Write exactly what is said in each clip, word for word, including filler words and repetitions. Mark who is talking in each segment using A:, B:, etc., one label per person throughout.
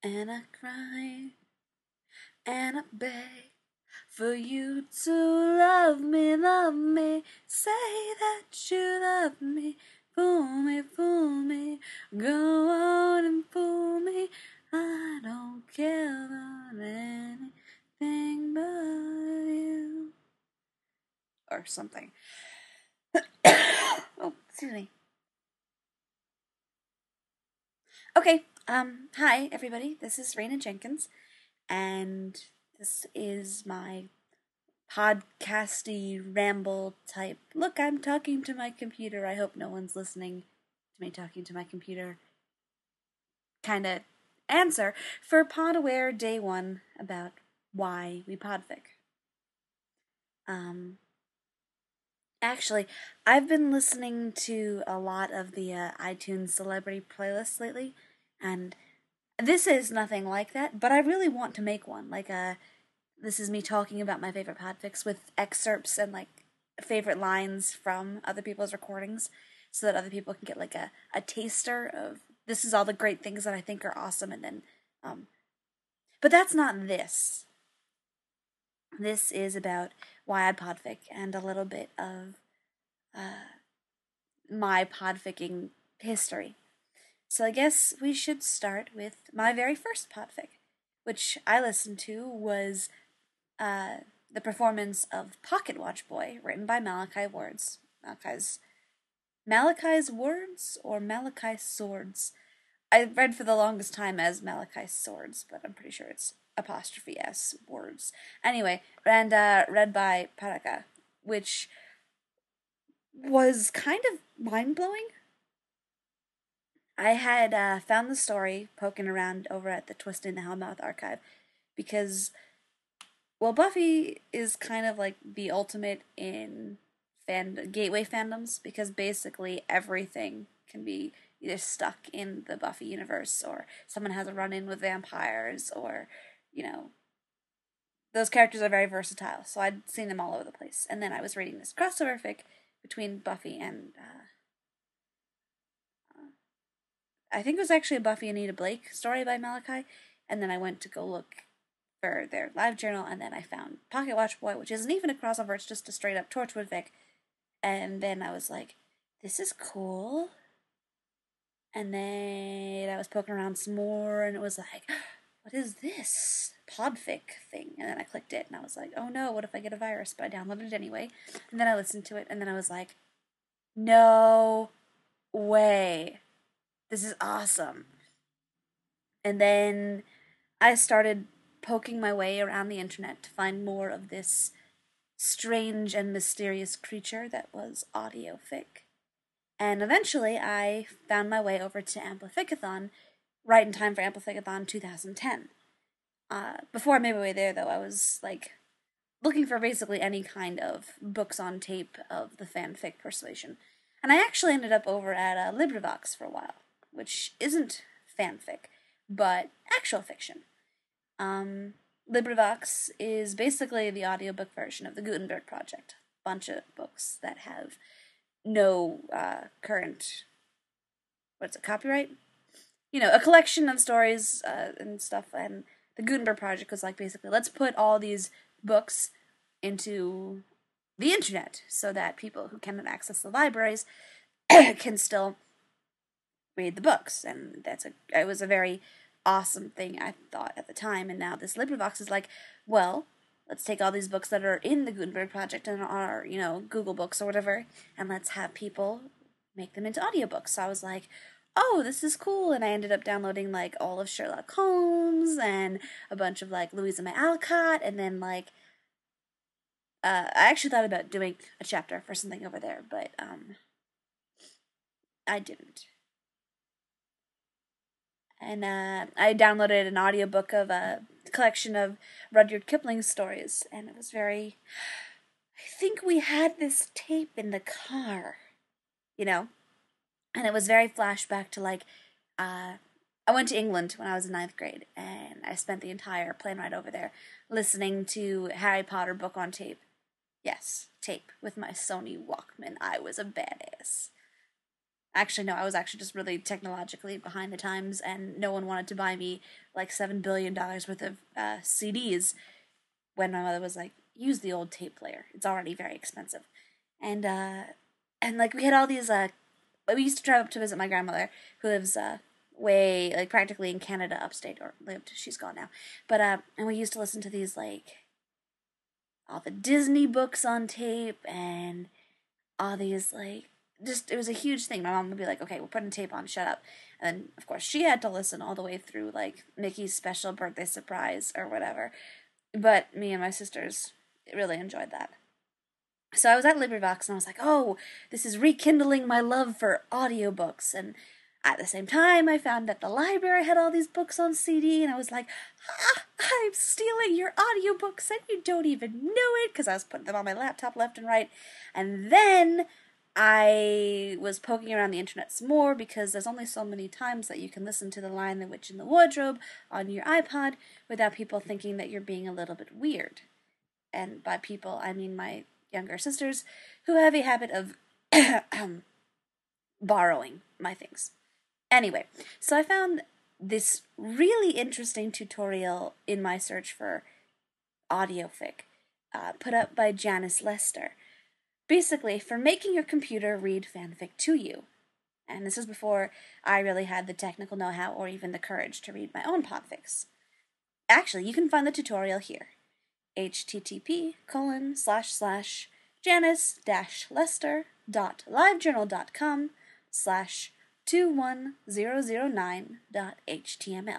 A: And I cry and I beg for you to love me, love me. Say that you love me. Fool me, fool me. Go on and fool me. I don't care about anything but you. Or something. Oh, excuse me. Okay, um, hi everybody. This is Raina Jenkins, and this is my podcasty ramble type. Look, I'm talking to my computer. I hope no one's listening to me talking to my computer. Kind of answer for PodAware Day One about why we podfic. Um, actually, I've been listening to a lot of the uh, iTunes celebrity playlists lately, and this is nothing like that. But I really want to make one, like a. This is me talking about my favorite podfics with excerpts and like favorite lines from other people's recordings so that other people can get like a, a taster of this is all the great things that I think are awesome and then um but that's not this. This is about why I podfic and a little bit of uh my podficking history. So I guess we should start with my very first podfic, which I listened to was uh, the performance of Pocket Watch Boy, written by Malachi Words. Malachi's Malachi's Words or Malachi Swords. I read for the longest time as Malachi Swords, but I'm pretty sure it's apostrophe S words. Anyway, and uh, read by Paraka, which was kind of mind blowing. I had uh, found the story poking around over at the Twisting the Hellmouth archive because well, Buffy is kind of like the ultimate in fan gateway fandoms because basically everything can be either stuck in the Buffy universe or someone has a run-in with vampires or, you know, those characters are very versatile. So I'd seen them all over the place. And then I was reading this crossover fic between Buffy and uh, uh, I think it was actually a Buffy Anita Blake story by Malachi. And then I went to go look for their live journal, and then I found Pocket Watch Boy, which isn't even a crossover, it's just a straight up Torchwood fic. And then I was like, this is cool. And then I was poking around some more, and it was like, what is this podfic thing? And then I clicked it, and I was like, oh no, what if I get a virus? But I downloaded it anyway. And then I listened to it, and then I was like, no way. This is awesome. And then I started poking my way around the internet to find more of this strange and mysterious creature that was audiofic. And eventually I found my way over to Amplificathon, right in time for Amplificathon twenty ten. Uh, before I made my way there, though, I was, like, looking for basically any kind of books on tape of the fanfic persuasion. And I actually ended up over at uh, LibriVox for a while, which isn't fanfic, but actual fiction. Um, LibriVox is basically the audiobook version of the Gutenberg Project. Bunch of books that have no uh, current, what's it, copyright? You know, a collection of stories uh, and stuff. And the Gutenberg Project was like basically, let's put all these books into the internet so that people who cannot access the libraries can still read the books. And that's a, it was a very awesome thing, I thought, at the time. And now this LibriVox is like, well, let's take all these books that are in the Gutenberg Project and are, you know, Google Books or whatever, and let's have people make them into audiobooks. So I was like, oh, this is cool. And I ended up downloading, like, all of Sherlock Holmes and a bunch of, like, Louisa May Alcott, and then, like, uh, I actually thought about doing a chapter for something over there, but, um, I didn't. And uh, I downloaded an audiobook of a collection of Rudyard Kipling stories, and it was very. I think we had this tape in the car, you know, and it was very flashback to like. Uh, I went to England when I was in ninth grade, and I spent the entire plane ride over there listening to Harry Potter book on tape. Yes, tape with my Sony Walkman. I was a badass. Actually, no, I was actually just really technologically behind the times, and no one wanted to buy me like seven billion dollars worth of uh, C Ds when my mother was like, use the old tape player. It's already very expensive. And, uh, and like, we had all these, uh, we used to drive up to visit my grandmother, who lives, uh, way, like, practically in Canada, upstate, or lived, she's gone now. But, uh, and we used to listen to these, like, all the Disney books on tape, and all these, like, just, it was a huge thing. My mom would be like, okay, we're putting tape on, shut up. And then, of course, she had to listen all the way through, like, Mickey's Special Birthday Surprise, or whatever. But me and my sisters really enjoyed that. So I was at LibriVox and I was like, oh, this is rekindling my love for audiobooks. And at the same time, I found that the library had all these books on C D, and I was like, ah, I'm stealing your audiobooks and you don't even know it, because I was putting them on my laptop left and right. And then I was poking around the internet some more, because there's only so many times that you can listen to The Lion, the Witch, and the Wardrobe on your iPod without people thinking that you're being a little bit weird. And by people, I mean my younger sisters, who have a habit of borrowing my things. Anyway, so I found this really interesting tutorial in my search for audiofic, uh, put up by Janice Lester. Basically, for making your computer read fanfic to you. And this was before I really had the technical know-how or even the courage to read my own podfics. Actually, you can find the tutorial here. http colon slash slash janice dash lester dot livejournal.com slash 21009 dot html.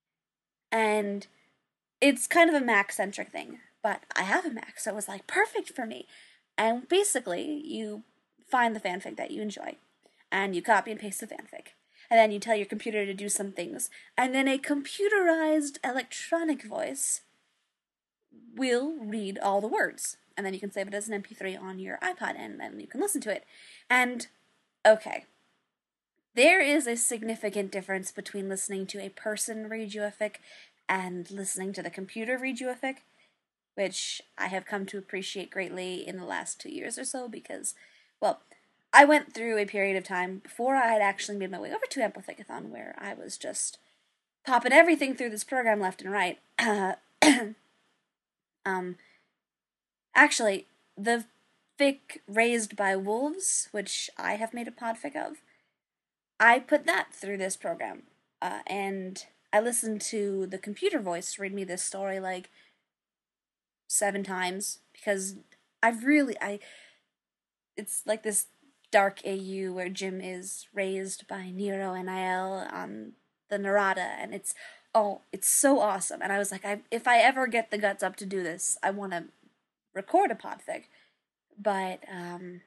A: And it's kind of a Mac-centric thing, but I have a Mac, so it was like perfect for me. And basically, you find the fanfic that you enjoy, and you copy and paste the fanfic. And then you tell your computer to do some things, and then a computerized electronic voice will read all the words. And then you can save it as an M P three on your iPod, and then you can listen to it. And, okay, there is a significant difference between listening to a person read you a fic and listening to the computer read you a fic, which I have come to appreciate greatly in the last two years or so, because, well, I went through a period of time before I had actually made my way over to Amplificathon, where I was just popping everything through this program left and right. Uh, um, actually, the fic Raised by Wolves, which I have made a podfic of, I put that through this program, uh, and I listened to the computer voice read me this story, like, seven times, because I've really, I, it's like this dark A U where Jim is raised by Nero and Aiel on the Narada, and it's, oh, it's so awesome, and I was like, I, if I ever get the guts up to do this, I want to record a podfic, but, um,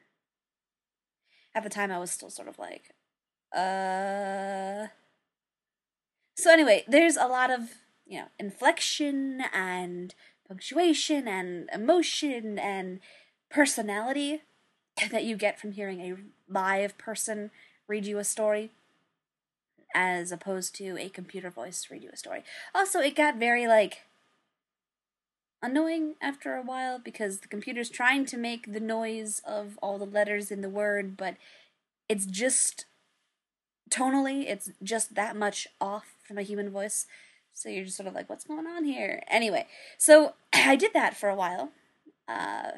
A: at the time I was still sort of like, uh, so anyway, there's a lot of, you know, inflection and punctuation and emotion and personality that you get from hearing a live person read you a story, as opposed to a computer voice read you a story. Also, it got very, like, annoying after a while, because the computer's trying to make the noise of all the letters in the word, but it's just, tonally, it's just that much off from a human voice. So you're just sort of like, what's going on here? Anyway, so I did that for a while. Uh,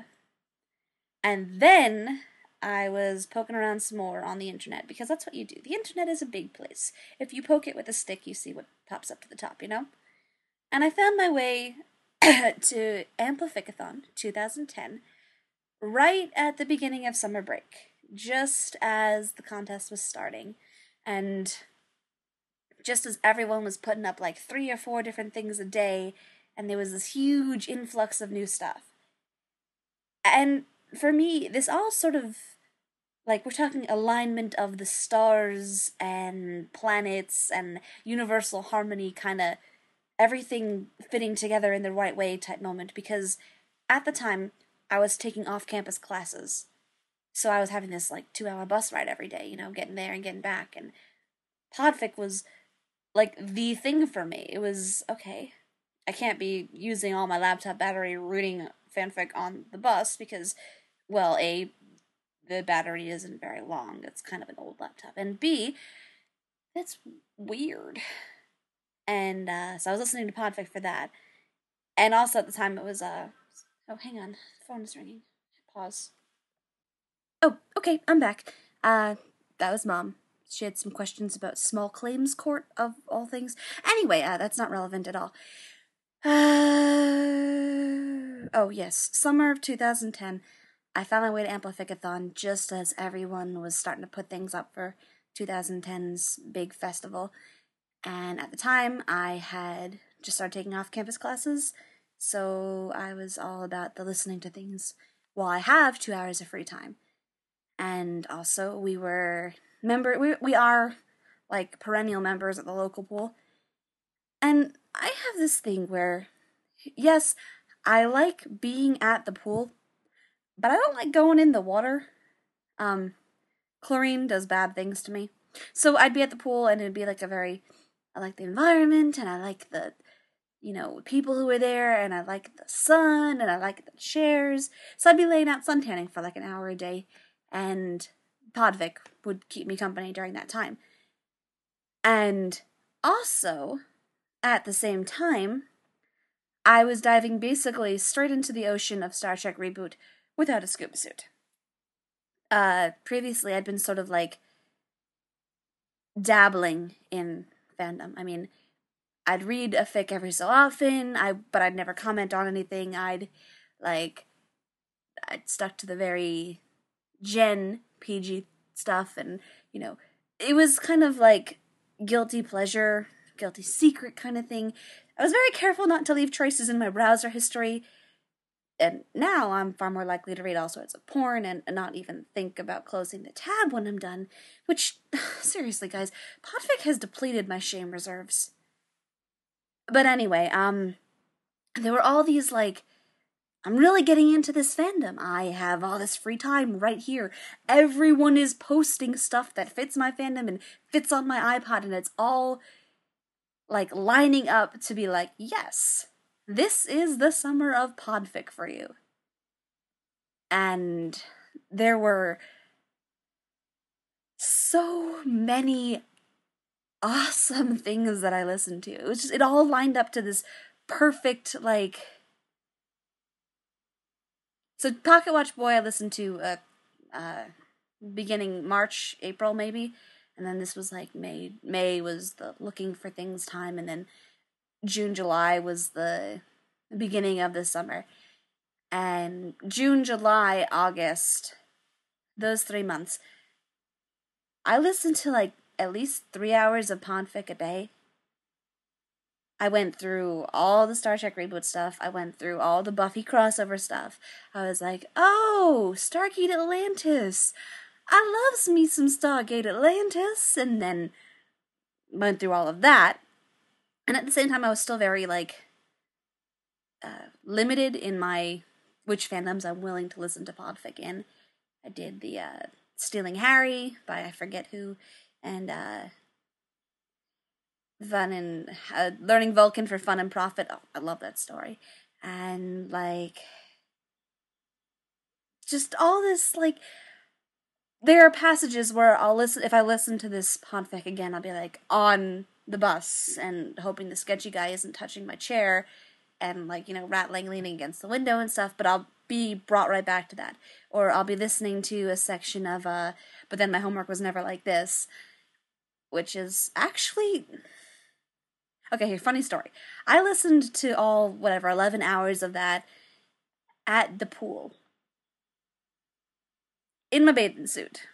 A: and then I was poking around some more on the internet, because that's what you do. The internet is a big place. If you poke it with a stick, you see what pops up to the top, you know? And I found my way to Amplificathon twenty ten, right at the beginning of summer break, just as the contest was starting. And just as everyone was putting up like three or four different things a day, and there was this huge influx of new stuff. And for me, this all sort of, like, we're talking alignment of the stars and planets and universal harmony, kind of everything fitting together in the right way type moment, because at the time, I was taking off-campus classes. So I was having this, like, two-hour bus ride every day, you know, getting there and getting back, and podfic was, like, the thing for me. It was, okay, I can't be using all my laptop battery reading fanfic on the bus, because, well, A, the battery isn't very long. It's kind of an old laptop. And B, that's weird. And uh, so I was listening to Podfic for that. And also at the time it was, uh, oh, hang on, the phone is ringing. Pause. Oh, okay, I'm back. Uh, that was Mom. She had some questions about small claims court, of all things. Anyway, uh, that's not relevant at all. Uh, oh, yes, summer of two thousand ten, I found my way to Amplificathon just as everyone was starting to put things up for twenty ten's big festival. And at the time, I had just started taking off-campus classes, so I was all about the listening to things while I have two hours of free time. And also, we were member we we are like perennial members at the local pool. And I have this thing where, yes, I like being at the pool, but I don't like going in the water. Um, chlorine does bad things to me. So I'd be at the pool and it'd be like a very, I like the environment and I like the, you know, people who are there and I like the sun and I like the chairs. So I'd be laying out suntanning for like an hour a day and Podvic would keep me company during that time. And also, at the same time, I was diving basically straight into the ocean of Star Trek Reboot without a scuba suit. Uh, previously I'd been sort of like dabbling in fandom. I mean, I'd read a fic every so often, I but I'd never comment on anything. I'd, like, I'd stuck to the very Gen P G stuff, and, you know, it was kind of like guilty pleasure, guilty secret kind of thing. I was very careful not to leave traces in my browser history, and now I'm far more likely to read all sorts of porn and not even think about closing the tab when I'm done, which, seriously guys, Podfic has depleted my shame reserves. But anyway, um, there were all these, like, I'm really getting into this fandom. I have all this free time right here. Everyone is posting stuff that fits my fandom and fits on my iPod, and it's all, like, lining up to be like, yes, this is the summer of Podfic for you. And there were so many awesome things that I listened to. It was just, it all lined up to this perfect, like... So Pocket Watch Boy I listened to uh, uh, beginning March, April maybe, and then this was like May. May was the looking for things time, and then June, July was the beginning of the summer. And June, July, August, those three months, I listened to like at least three hours of Podfic a day. I went through all the Star Trek Reboot stuff. I went through all the Buffy crossover stuff. I was like, oh, Stargate Atlantis. I loves me some Stargate Atlantis. And then went through all of that. And at the same time, I was still very, like, uh, limited in my, which fandoms I'm willing to listen to Podfic in. I did the, uh, Stealing Harry by I forget who, and, uh, Fun and uh, Learning Vulcan for Fun and Profit. Oh, I love that story. And, like, just all this, like, there are passages where I'll listen, if I listen to this Podfic again, I'll be, like, on the bus and hoping the sketchy guy isn't touching my chair and, like, you know, rattling, leaning against the window and stuff, but I'll be brought right back to that. Or I'll be listening to a section of, uh, But Then My Homework Was Never Like This, which is actually... Okay, here, funny story. I listened to all, whatever, eleven hours of that at the pool. In my bathing suit.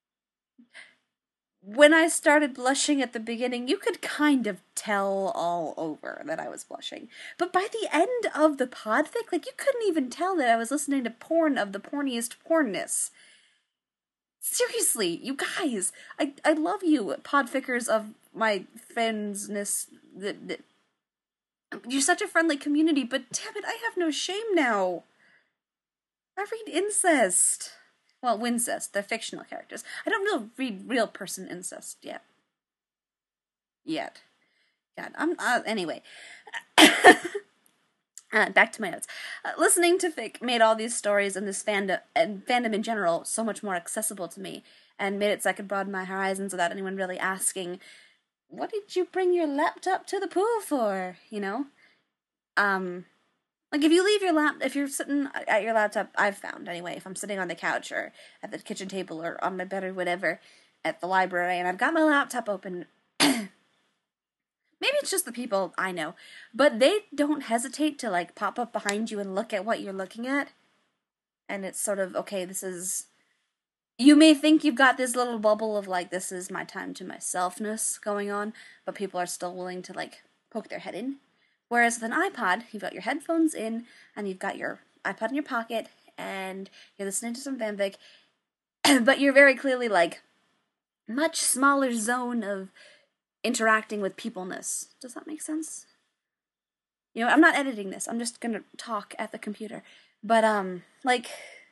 A: When I started blushing at the beginning, you could kind of tell all over that I was blushing. But by the end of the Podfic, like, you couldn't even tell that I was listening to porn of the porniest pornness. Seriously, you guys, I, I love you, Podfickers of my fansness. That, that, You're such a friendly community, but damn it, I have no shame now. I read incest. Well, Wincest, they're fictional characters. I don't really read real person incest yet. Yet. God, I'm, uh, anyway. Uh, back to my notes. Uh, listening to fic made all these stories and this fandom and fandom in general so much more accessible to me, and made it so I could broaden my horizons without anyone really asking, "What did you bring your laptop to the pool for?" You know, um, like if you leave your lap, if you're sitting at your laptop, I've found anyway, if I'm sitting on the couch or at the kitchen table or on my bed or whatever at the library, and I've got my laptop open. Maybe it's just the people I know, but they don't hesitate to, like, pop up behind you and look at what you're looking at. And it's sort of, okay, this is... You may think you've got this little bubble of, like, this is my time to myselfness going on, but people are still willing to, like, poke their head in. Whereas with an iPod, you've got your headphones in, and you've got your iPod in your pocket, and you're listening to some fanfic, but you're very clearly, like, much smaller zone of interacting with peopleness. Does that make sense? You know, I'm not editing this. I'm just gonna talk at the computer. But, um, like,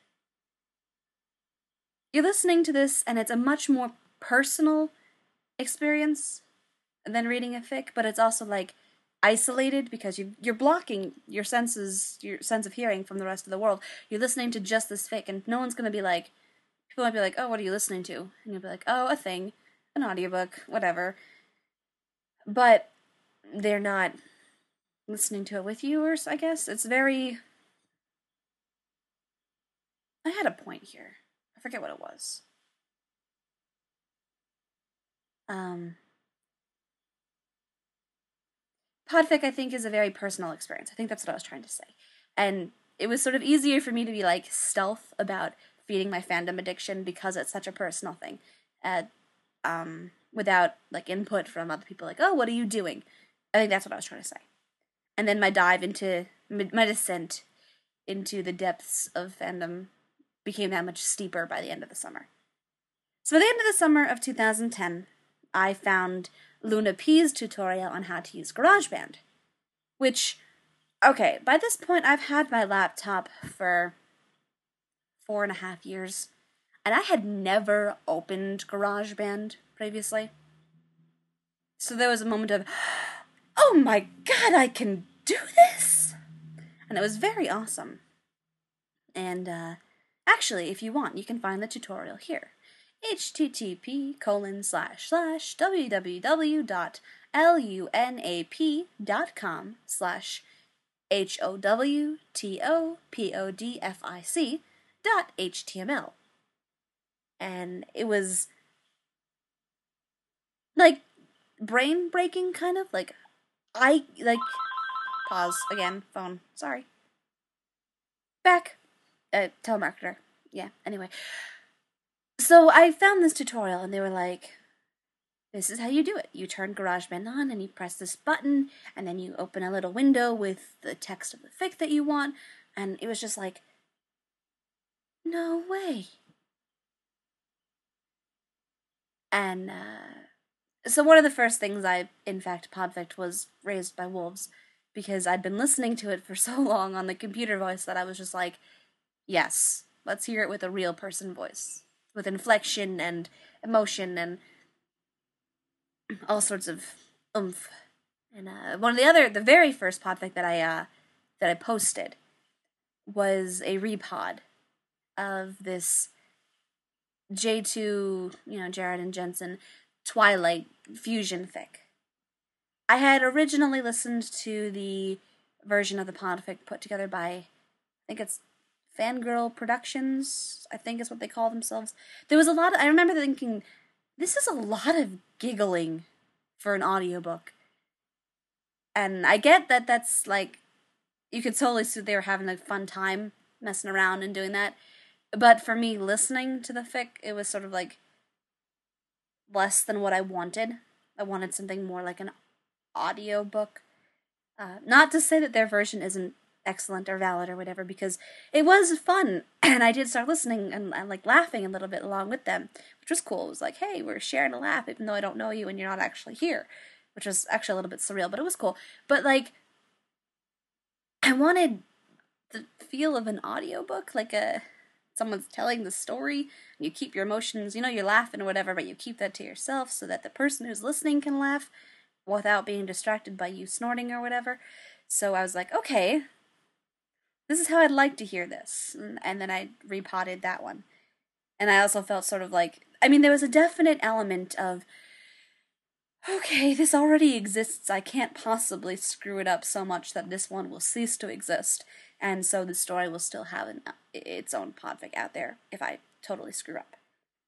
A: you're listening to this, and it's a much more personal experience than reading a fic, but it's also, like, isolated because you, you're blocking your senses, your sense of hearing from the rest of the world. You're listening to just this fic, and no one's gonna be like, people might be like, oh, what are you listening to? And you'll be like, oh, a thing, an audiobook, whatever. But they're not listening to it with you, or I guess. It's very... I had a point here. I forget what it was. Um, Podfic, I think, is a very personal experience. I think that's what I was trying to say. And it was sort of easier for me to be, like, stealth about feeding my fandom addiction because it's such a personal thing. Uh, um... without, like, input from other people, like, oh, what are you doing? I think that's what I was trying to say. And then my dive into, my descent into the depths of fandom became that much steeper by the end of the summer. So by the end of the summer of two thousand ten, I found Luna P's tutorial on how to use GarageBand. Which, okay, by this point I've had my laptop for four and a half years, and I had never opened GarageBand previously. So there was a moment of, oh my god, I can do this! And it was very awesome. And, uh, actually, if you want, you can find the tutorial here. http colon slash slash www.lunap.com slash h-o-w-t-o-p-o-d-f-i-c dot html. And it was... like, brain-breaking, kind of, like, I, like, pause, again, phone, sorry, back, uh, telemarketer, yeah, anyway, so I found this tutorial, and they were like, this is how you do it, you turn GarageBand on, and you press this button, and then you open a little window with the text of the fic that you want, and it was just like, no way, and, uh, so one of the first things I, in fact, Podfic was Raised by Wolves, because I'd been listening to it for so long on the computer voice that I was just like, yes, let's hear it with a real person voice, with inflection and emotion and all sorts of oomph. And uh, one of the other, the very first Podfic that I uh, that I posted was a repod of this J two, you know, Jared and Jensen Twilight fusion fic. I had originally listened to the version of the Podfic put together by, I think it's Fangirl Productions, I think is what they call themselves. There was a lot of, I remember thinking, this is a lot of giggling for an audiobook. And I get that that's like, you could totally see they were having a fun time messing around and doing that. But for me, listening to the fic, it was sort of like less than what I wanted. I wanted something more like an audiobook. Uh, not to say that their version isn't excellent or valid or whatever, because it was fun, and I did start listening and, and like laughing a little bit along with them, which was cool. It was like, hey, we're sharing a laugh, even though I don't know you and you're not actually here, which was actually a little bit surreal, but it was cool. But like, I wanted the feel of an audiobook, like a someone's telling the story, and you keep your emotions, you know, you're laughing or whatever, but you keep that to yourself so that the person who's listening can laugh without being distracted by you snorting or whatever. So I was like, okay, this is how I'd like to hear this. And, and then I repotted that one. And I also felt sort of like, I mean, there was a definite element of, okay, this already exists. I can't possibly screw it up so much that this one will cease to exist. And so the story will still have an, its own podfic out there if I totally screw up.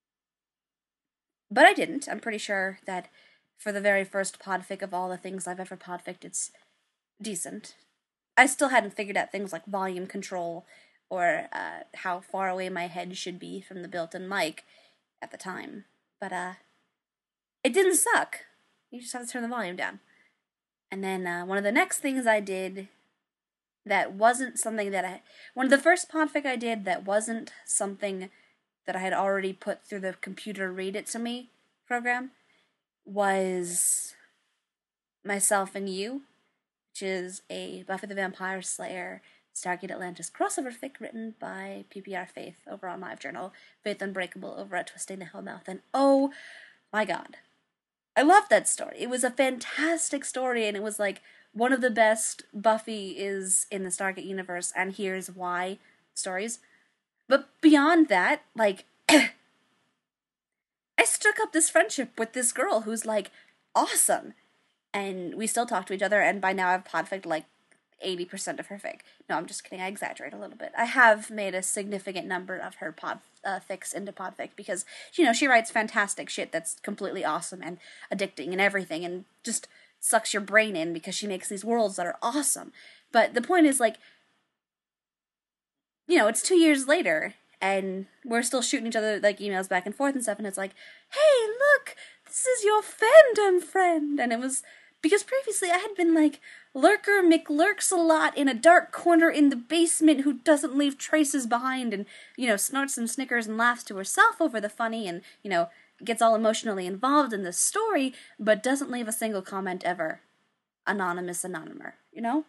A: But I didn't. I'm pretty sure that for the very first podfic of all the things I've ever podficed, it's decent. I still hadn't figured out things like volume control or uh, how far away my head should be from the built-in mic at the time. But uh, it didn't suck. You just have to turn the volume down. And then uh, one of the next things I did that wasn't something that I... One of the first podfic I did that wasn't something that I had already put through the computer read it to me program was Myself and You, which is a Buffy the Vampire Slayer Stargate Atlantis crossover fic written by P P R Faith over on LiveJournal, Faith Unbreakable over at Twisting the Hellmouth, and oh my god. I loved that story. It was a fantastic story, and it was like one of the best Buffy is in the Stargate universe, and here's why stories. But beyond that, like, I struck up this friendship with this girl who's, like, awesome. And we still talk to each other, and by now I've podficked, like, eighty percent of her fic. No, I'm just kidding, I exaggerate a little bit. I have made a significant number of her pod uh, fics into podfic, because, you know, she writes fantastic shit that's completely awesome and addicting and everything, and just sucks your brain in because she makes these worlds that are awesome. But the point is, like, you know, it's two years later, and we're still shooting each other, like, emails back and forth and stuff, and it's like, hey, look, this is your fandom friend, and it was, because previously I had been, like, Lurker McLurks a lot in a dark corner in the basement who doesn't leave traces behind, and, you know, snorts some Snickers and laughs to herself over the funny, and, you know, gets all emotionally involved in the story, but doesn't leave a single comment ever. Anonymous anonymer, you know?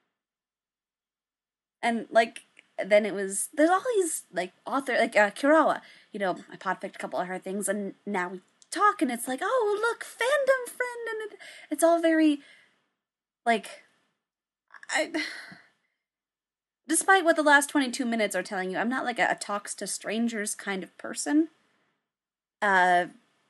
A: And, like, then it was, there's all these, like, author, like, uh, Kurawa, you know, I podficked a couple of her things, and now we talk, and it's like, oh, look, fandom friend, and it, it's all very, like, I, despite what the last twenty-two minutes are telling you, I'm not, like, a, a talks to strangers kind of person, uh,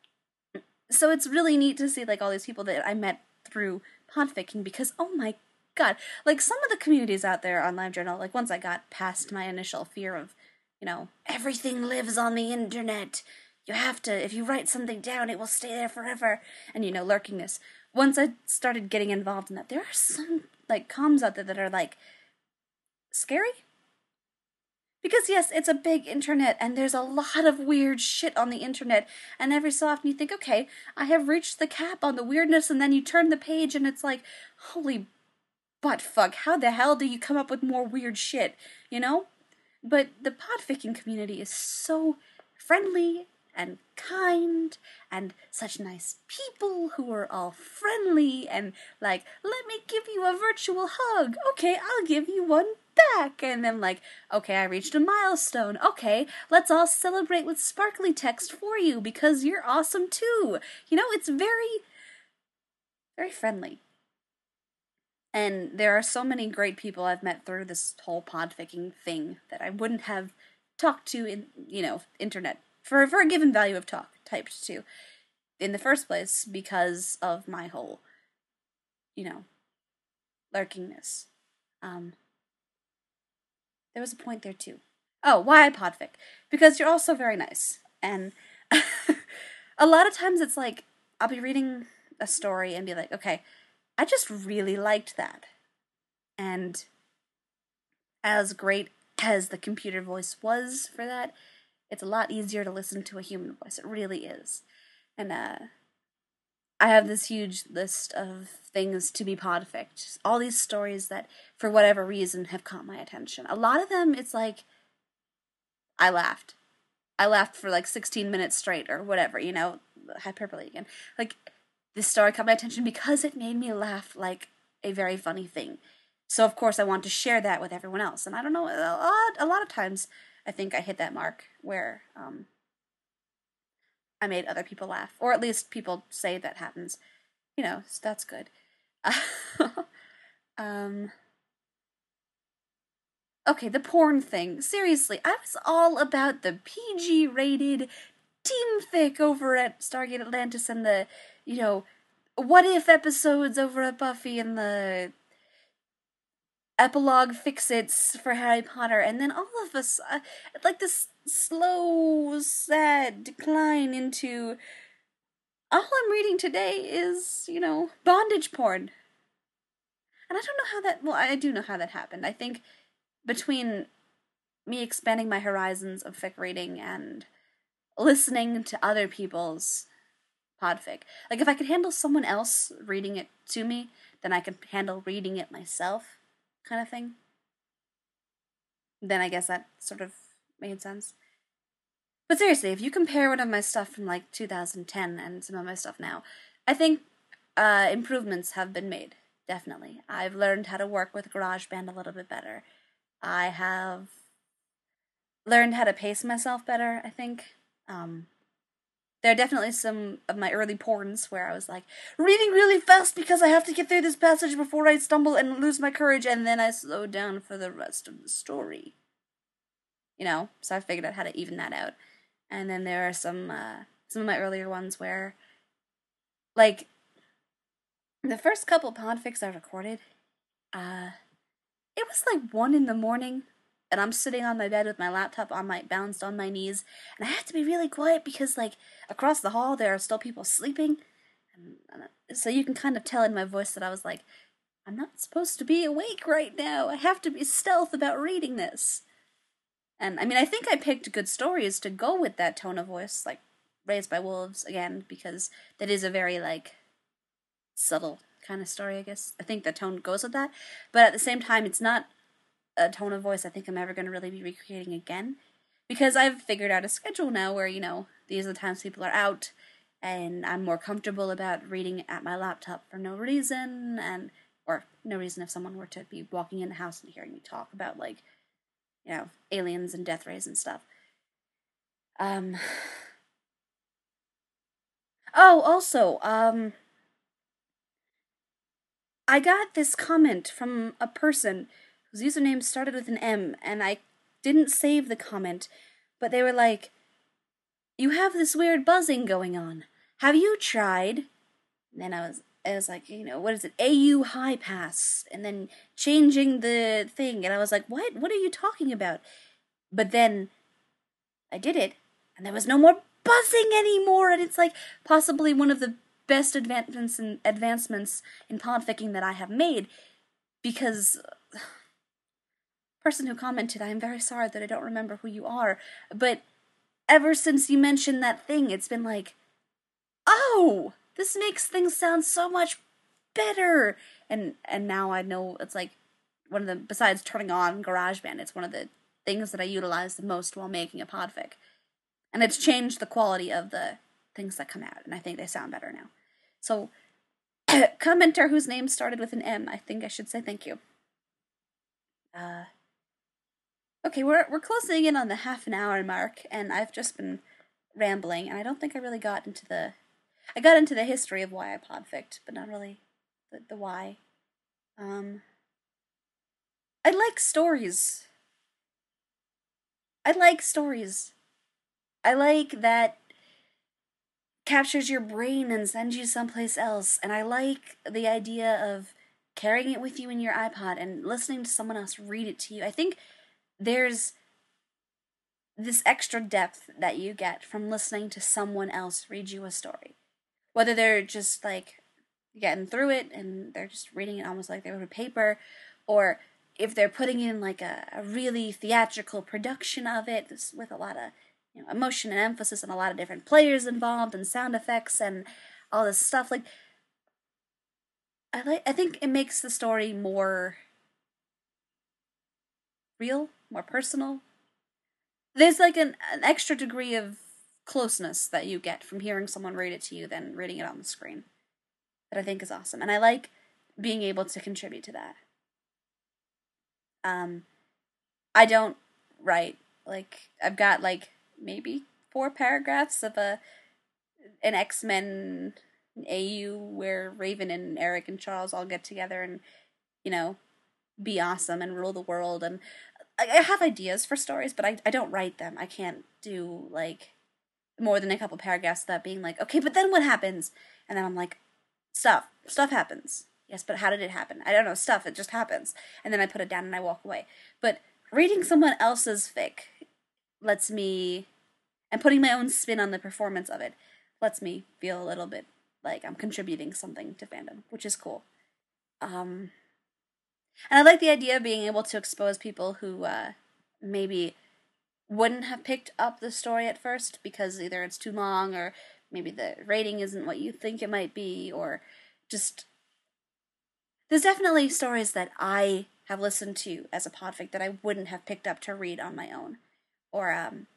A: so it's really neat to see, like, all these people that I met through podficking, because, oh my god, like, some of the communities out there on LiveJournal, like, once I got past my initial fear of, you know, everything lives on the internet, you have to, if you write something down, it will stay there forever, and, you know, lurkingness. Once I started getting involved in that, there are some, like, comms out there that are, like, scary? Because, yes, it's a big internet, and there's a lot of weird shit on the internet, and every so often you think, okay, I have reached the cap on the weirdness, and then you turn the page, and it's like, holy butt fuck, how the hell do you come up with more weird shit, you know? But the podficking community is so friendly and kind and such nice people who are all friendly and like, let me give you a virtual hug. Okay, I'll give you one back. And then like, okay, I reached a milestone. Okay, let's all celebrate with sparkly text for you because you're awesome too. You know, it's very, very friendly. And there are so many great people I've met through this whole podficking thing that I wouldn't have talked to in, you know, internet, for, for a given value of talk, typed to, in the first place, because of my whole, you know, lurkingness. Um, there was a point there too. Oh, why podfic? Because you're also very nice. And a lot of times it's like, I'll be reading a story and be like, okay, I just really liked that. And as great as the computer voice was for that, it's a lot easier to listen to a human voice. It really is. And uh, I have this huge list of things to be podficked. All these stories that, for whatever reason, have caught my attention. A lot of them, it's like, I laughed. I laughed for like sixteen minutes straight or whatever, you know, hyperbole again. Like, this story caught my attention because it made me laugh like a very funny thing. So, of course, I want to share that with everyone else. And I don't know, a lot, a lot of times I think I hit that mark where um, I made other people laugh. Or at least people say that happens. You know, so that's good. um, Okay, the porn thing. Seriously, I was all about the P G rated team fic over at Stargate Atlantis and the, you know, what if episodes over at Buffy and the epilogue fix-its for Harry Potter, and then all of us, uh, like this slow, sad decline into all I'm reading today is, you know, bondage porn. And I don't know how that, well, I do know how that happened. I think between me expanding my horizons of fic reading and listening to other people's podfic. Like, if I could handle someone else reading it to me, then I could handle reading it myself, kind of thing. Then I guess that sort of made sense. But seriously, if you compare one of my stuff from like two thousand ten and some of my stuff now, I think uh, improvements have been made, definitely. I've learned how to work with GarageBand a little bit better. I have learned how to pace myself better, I think. Um, there are definitely some of my early porns where I was like, reading really fast because I have to get through this passage before I stumble and lose my courage, and then I slow down for the rest of the story. You know, so I figured out how to even that out. And then there are some uh, some of my earlier ones where, like, the first couple podfics I recorded, uh, it was like one in the morning, and I'm sitting on my bed with my laptop on my balanced on my knees, and I have to be really quiet because, like, across the hall there are still people sleeping, and, and so you can kind of tell in my voice that I was like, I'm not supposed to be awake right now. I have to be stealth about reading this. And, I mean, I think I picked good stories to go with that tone of voice, like Raised by Wolves, again, because that is a very, like, subtle kind of story, I guess. I think the tone goes with that. But at the same time, it's not a tone of voice I think I'm ever going to really be recreating again. Because I've figured out a schedule now where, you know, these are the times people are out, and I'm more comfortable about reading at my laptop for no reason, and, or no reason if someone were to be walking in the house and hearing me talk about, like, you know, aliens and death rays and stuff. Um. Oh, also, um, I got this comment from a person whose username started with an M, and I didn't save the comment, but they were like, you have this weird buzzing going on. Have you tried? And then I was, I was like, you know, what is it? A U high pass, and then changing the thing, and I was like, what? What are you talking about? But then I did it, and there was no more buzzing anymore, and it's like possibly one of the best advancements in advancements in podficking that I have made, because uh, person who commented, I am very sorry that I don't remember who you are, but ever since you mentioned that thing, it's been like, oh, this makes things sound so much better, and and now I know it's like one of the, besides turning on GarageBand, it's one of the things that I utilize the most while making a podfic. And it's changed the quality of the things that come out, and I think they sound better now. So, commenter whose name started with an M, I think I should say thank you. Uh, okay, we're we're closing in on the half an hour mark, and I've just been rambling, and I don't think I really got into the... I got into the history of why I podficked, but not really the, the why. Um, I like stories. I like stories. I like that captures your brain and sends you someplace else, and I like the idea of carrying it with you in your iPod and listening to someone else read it to you. I think there's this extra depth that you get from listening to someone else read you a story. Whether they're just like getting through it and they're just reading it almost like they wrote a paper, or if they're putting in like a, a really theatrical production of it with a lot of, you know, emotion and emphasis and a lot of different players involved and sound effects and all this stuff. Like, I like. I think it makes the story more real, more personal. There's like an, an extra degree of closeness that you get from hearing someone read it to you than reading it on the screen, that I think is awesome. And I like being able to contribute to that. Um, I don't write, like, I've got, like, maybe four paragraphs of a an X-Men A U where Raven and Eric and Charles all get together and, you know, be awesome and rule the world. And I, I have ideas for stories, but I, I don't write them. I can't do, like, more than a couple paragraphs without being like, okay, but then what happens? And then I'm like, stuff. Stuff happens. Yes, but how did it happen? I don't know, stuff, it just happens. And then I put it down and I walk away. But reading someone else's fic lets me, and putting my own spin on the performance of it, lets me feel a little bit like I'm contributing something to fandom, which is cool. Um, and I like the idea of being able to expose people who uh, maybe wouldn't have picked up the story at first because either it's too long or maybe the rating isn't what you think it might be, or just... There's definitely stories that I have listened to as a podfic that I wouldn't have picked up to read on my own. Or, um...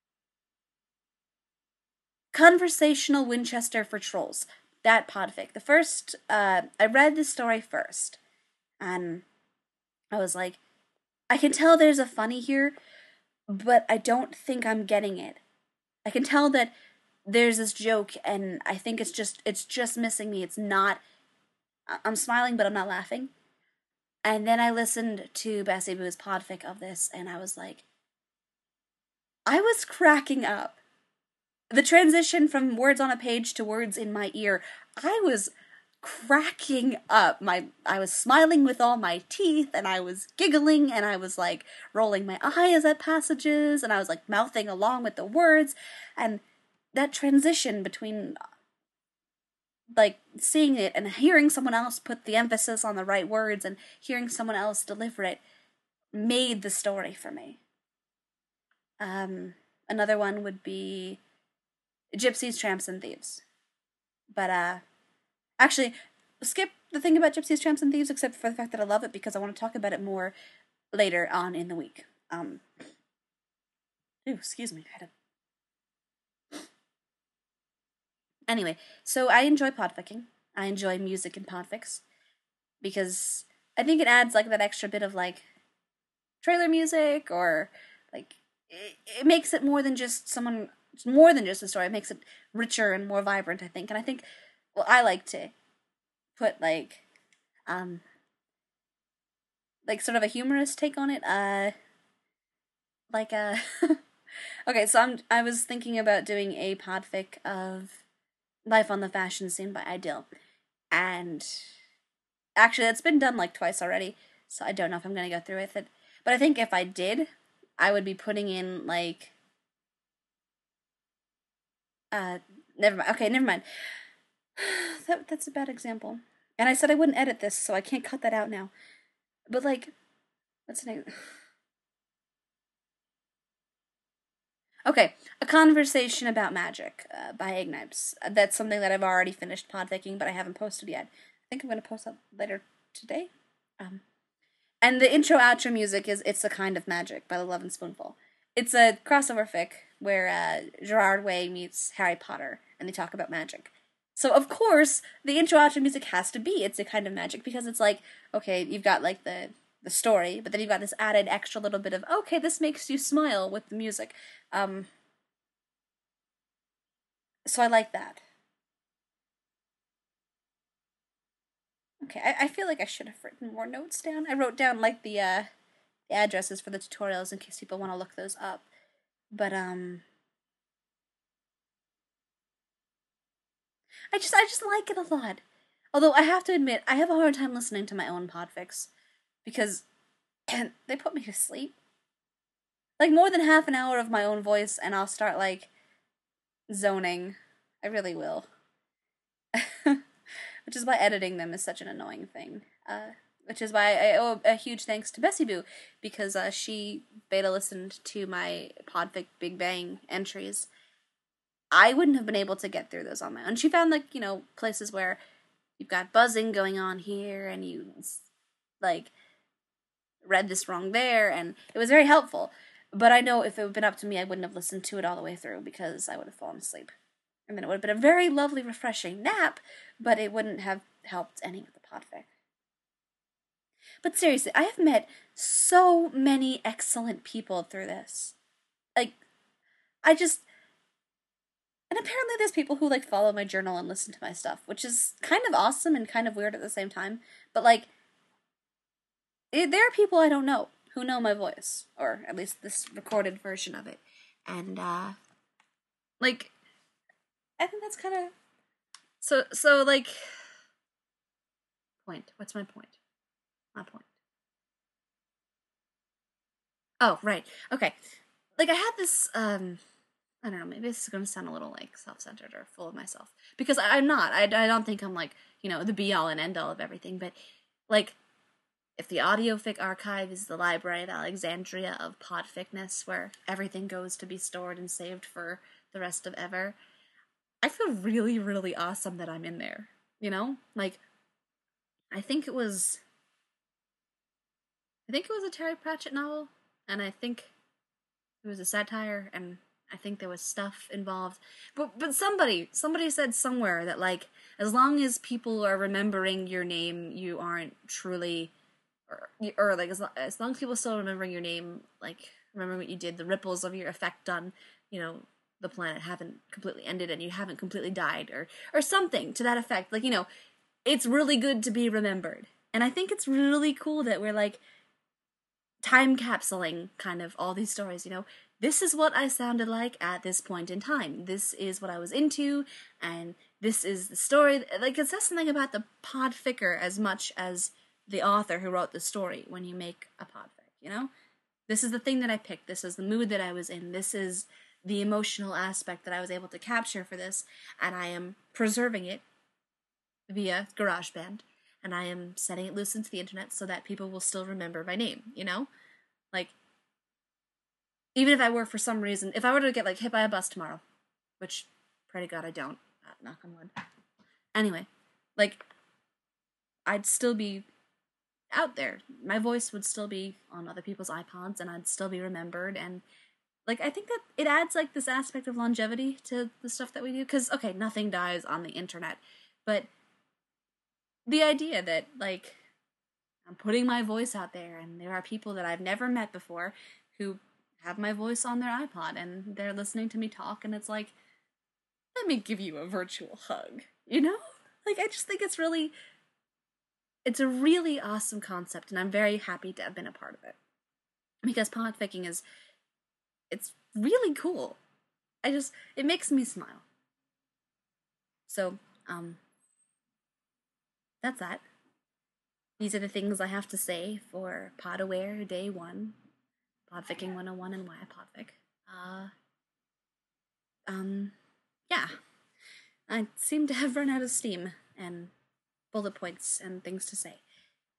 A: Conversational Winchester for Trolls. That podfic. The first, uh, I read the story first. And I was like, I can tell there's a funny here, but I don't think I'm getting it. I can tell that there's this joke, and I think it's just it's just missing me. It's not... I'm smiling, but I'm not laughing. And then I listened to Bessie Boo's podfic of this, and I was like... I was cracking up. The transition from words on a page to words in my ear, I was cracking up. My I was smiling with all my teeth, and I was giggling, and I was like rolling my eyes at passages, and I was like mouthing along with the words, and that transition between like seeing it and hearing someone else put the emphasis on the right words and hearing someone else deliver it made the story for me. Um, another one would be Gypsies, Tramps, and Thieves. But, uh, actually, skip the thing about Gypsies, Tramps, and Thieves, except for the fact that I love it because I want to talk about it more later on in the week. Um, ooh, excuse me. I had a... Anyway, so I enjoy podficking. I enjoy music and podfics because I think it adds, like, that extra bit of, like, trailer music or, like, it, it makes it more than just someone... It's more than just a story. It makes it richer and more vibrant, I think. And I think, well, I like to put, like, um, like, sort of a humorous take on it. Uh, like, uh, okay, so I'm, I was thinking about doing a podfic of Life on the Fashion Scene by Ideal. And, actually, it's been done, like, twice already, so I don't know if I'm gonna go through with it. But I think if I did, I would be putting in, like... Uh, never mind. Okay, never mind. that That's a bad example. And I said I wouldn't edit this, so I can't cut that out now. But, like, what's the name? Okay, A Conversation About Magic uh, by Ignibes. Uh, that's something that I've already finished podficking, but I haven't posted yet. I think I'm going to post that later today. Um, and the intro-outro music is It's a Kind of Magic by The Lovin' Spoonful. It's a crossover fic where uh, Gerard Way meets Harry Potter, and they talk about magic. So, of course, the intro-outro music has to be It's a Kind of Magic, because it's like, okay, you've got, like, the, the story, but then you've got this added extra little bit of, okay, this makes you smile with the music. Um, so I like that. Okay, I, I feel like I should have written more notes down. I wrote down, like, the, uh, the addresses for the tutorials in case people want to look those up. But, um... I just, I just like it a lot. Although, I have to admit, I have a hard time listening to my own podfics. Because they put me to sleep. Like, more than half an hour of my own voice, and I'll start, like, zoning. I really will. Which is why editing them is such an annoying thing. Uh, which is why I owe a huge thanks to Bessie Boo, because uh, she beta listened to my podfic Big Bang entries. I wouldn't have been able to get through those on my own. She found, like, you know, places where you've got buzzing going on here, and you, like, read this wrong there, and it was very helpful. But I know if it had been up to me, I wouldn't have listened to it all the way through, because I would have fallen asleep. And then it would have been a very lovely, refreshing nap, but it wouldn't have helped any of the podfic. But seriously, I have met so many excellent people through this. Like, I just... And apparently there's people who, like, follow my journal and listen to my stuff, which is kind of awesome and kind of weird at the same time. But, like, it, there are people I don't know who know my voice, or at least this recorded version of it. And, uh, like, I think that's kind of, so, so, like, point, what's my point? My point. Oh, right, okay, like, I had this, um, I don't know, maybe this is gonna sound a little, like, self-centered or full of myself, because I, I'm not, I, I don't think I'm, like, you know, the be-all and end-all of everything, but, like, if the Audiofic Archive is the Library of Alexandria of podficness, where everything goes to be stored and saved for the rest of ever, I feel really, really awesome that I'm in there, you know? Like, I think it was, I think it was a Terry Pratchett novel, and I think it was a satire, and I think there was stuff involved. But but somebody, somebody said somewhere that, like, as long as people are remembering your name, you aren't truly... Or, or like as long, as long as people still remembering your name, like remembering what you did, the ripples of your effect on, you know, the planet haven't completely ended and you haven't completely died, or or something to that effect. Like, you know, it's really good to be remembered. And I think it's really cool that we're like time capsuling kind of all these stories, you know. This is what I sounded like at this point in time. This is what I was into, and this is the story. Like, it says something about the podficker as much as the author who wrote the story when you make a podfic, you know? This is the thing that I picked. This is the mood that I was in. This is the emotional aspect that I was able to capture for this, and I am preserving it via GarageBand, and I am setting it loose into the internet so that people will still remember my name, you know? Like, even if I were for some reason, if I were to get, like, hit by a bus tomorrow, which, pray to God I don't, uh, knock on wood. Anyway, like, I'd still be out there. My voice would still be on other people's iPods, and I'd still be remembered, and, like, I think that it adds, like, this aspect of longevity to the stuff that we do, because, okay, nothing dies on the internet, but the idea that, like, I'm putting my voice out there, and there are people that I've never met before who have my voice on their iPod, and they're listening to me talk, and it's like, let me give you a virtual hug, you know? Like, I just think it's really... It's a really awesome concept, and I'm very happy to have been a part of it. Because podficking is... It's really cool. I just... It makes me smile. So, um... that's that. These are the things I have to say for PodAware Day one. Podficking one oh one and why I podfic. Uh... Um... Yeah. I seem to have run out of steam, and bullet points and things to say.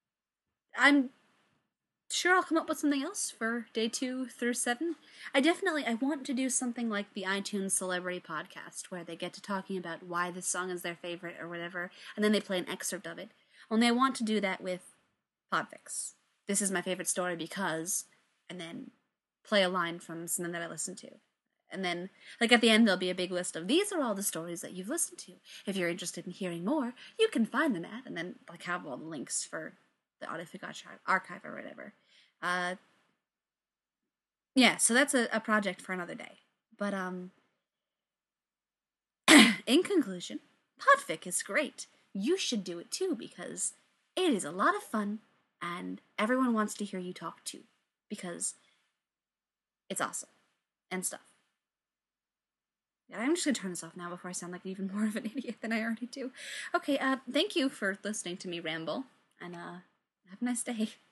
A: I'm sure I'll come up with something else for day two through seven. I definitely, I want to do something like the iTunes Celebrity Podcast, where they get to talking about why this song is their favorite or whatever, and then they play an excerpt of it. Only I want to do that with podfics. This is my favorite story because, and then play a line from something that I listened to. And then, like, at the end, there'll be a big list of, these are all the stories that you've listened to. If you're interested in hearing more, you can find them at, and then, like, have all the links for the Audiofic Archive or whatever. Uh, yeah, so that's a, a project for another day. But, um, in conclusion, podfic is great. You should do it too, because it is a lot of fun, and everyone wants to hear you talk too, because it's awesome, and stuff. Yeah, I'm just gonna turn this off now before I sound like even more of an idiot than I already do. Okay, uh, thank you for listening to me ramble, and, uh, have a nice day.